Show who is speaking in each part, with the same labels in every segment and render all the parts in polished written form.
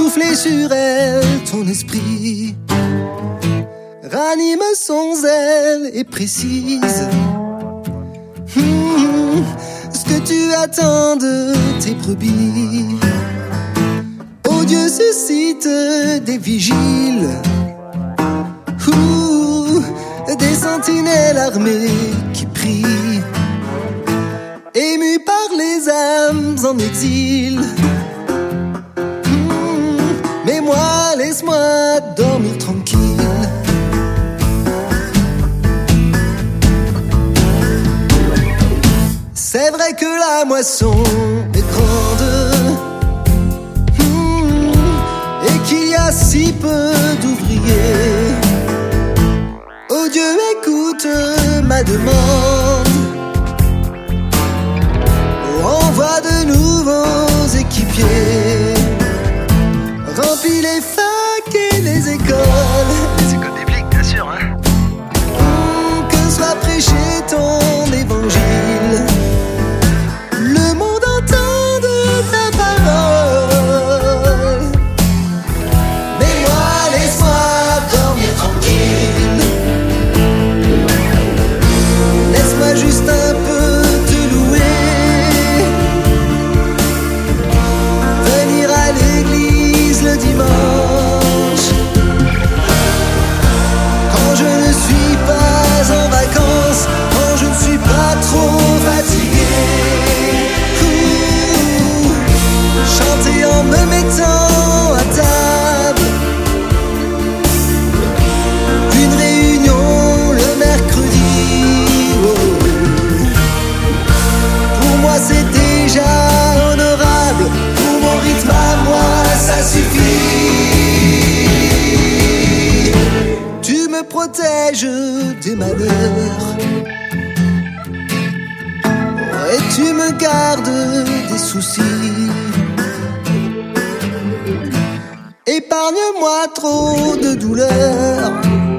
Speaker 1: souffler sur elle ton esprit. Ranime son zèle et précise ce que tu attends de tes brebis. Oh Dieu suscite des vigiles, des sentinelles armées qui prient, émus par les âmes en exil. Mais moi, laisse-moi dormir tranquille. C'est vrai que la moisson est grande, et qu'il y a si peu d'ouvriers. Oh Dieu, écoute ma demande. Envoie de nouveaux équipiers. Remplis les facs et les écoles.
Speaker 2: Les écoles bibliques, bien sûr, hein.
Speaker 1: Que soit prêché ton évangile. Le monde entende ta parole. Mais moi, laisse-moi dormir tranquille. Laisse-moi juste un peu te louer. Venir à l'église le dimanche. Quand je ne suis pas en vacances, quand je ne suis pas trop fatigué. Chanter en me mettant à table. Une réunion le mercredi. Pour moi c'est déjà honorable. Pour mon rythme à moi ça suffit. Tu me protèges des malheurs, et tu me gardes des soucis. Épargne-moi trop de douleurs.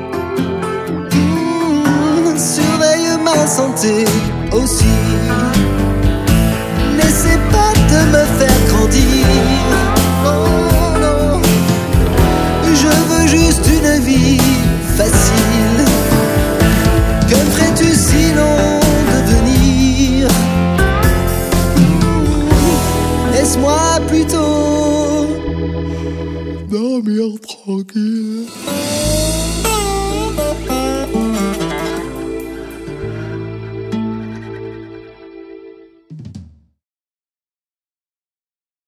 Speaker 1: Surveille ma santé aussi. N'essaie pas de me faire grandir. Oh non, je veux juste une vie facile. Que ferais-tu sinon devenir? Laisse-moi plutôt dormir tranquille.